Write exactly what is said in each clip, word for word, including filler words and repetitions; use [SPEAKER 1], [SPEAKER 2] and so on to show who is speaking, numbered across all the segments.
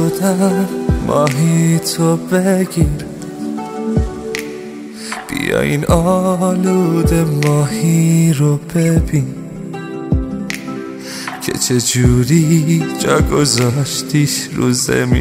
[SPEAKER 1] شدم ماهی تو بگیر، بیا این آلوده ماهی رو ببین که چه جوری جا گذاشتیش رو زمین.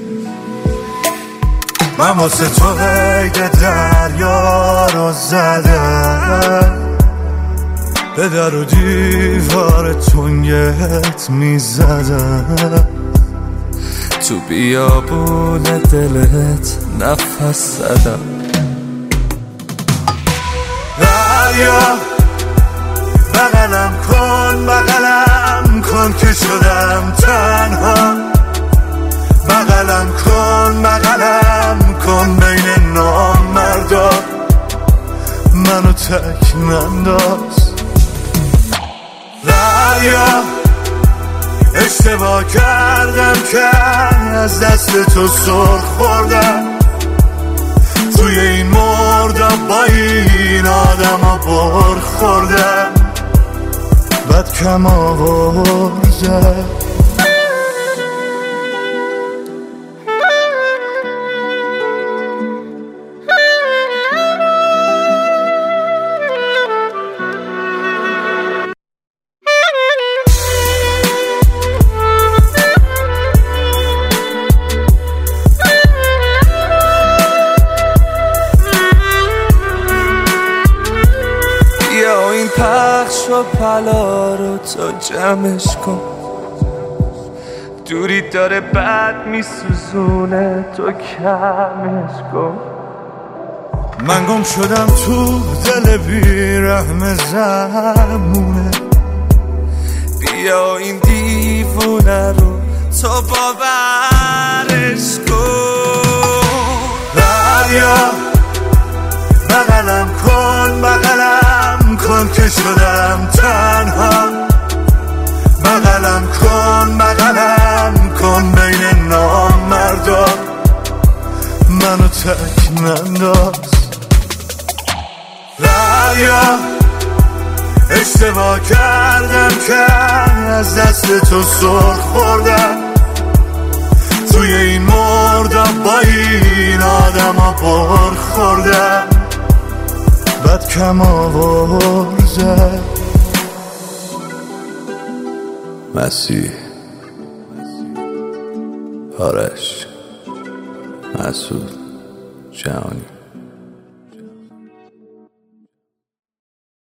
[SPEAKER 1] من واسه تو قید دریا رو زدم، به در و دیوار تنگت میزدم، تو بیابون دلت نفس زدم. دریا بغلم کن بغلم کن که شدم تنها، بغلم کن بغلم کن بین نامردا، منو تک ننداز. دریا اشتباه کردم که از دست تو سر خوردم، توی این مردم با این آدم ها بر خوردم، بد کم آوردم. یا این پخش و پلا رو تو جمعش کن، دوری داره بد میسوزونه تو کمش کن. من گم شدم تو دل بیرحم زمونه، بیا این دیوونه رو تو باورش کن. دریا بغلم کن بغلم کن که شدم تنها، بغلم کن بغلم کن بین نامردا، منو تک ننداز. دریا اشتباه کردم که از دست تو سر خوردم، توی این مردم با این آدم ها بر خوردم، بد کم آورده. مسیح، آرش، مسعود، جهانی.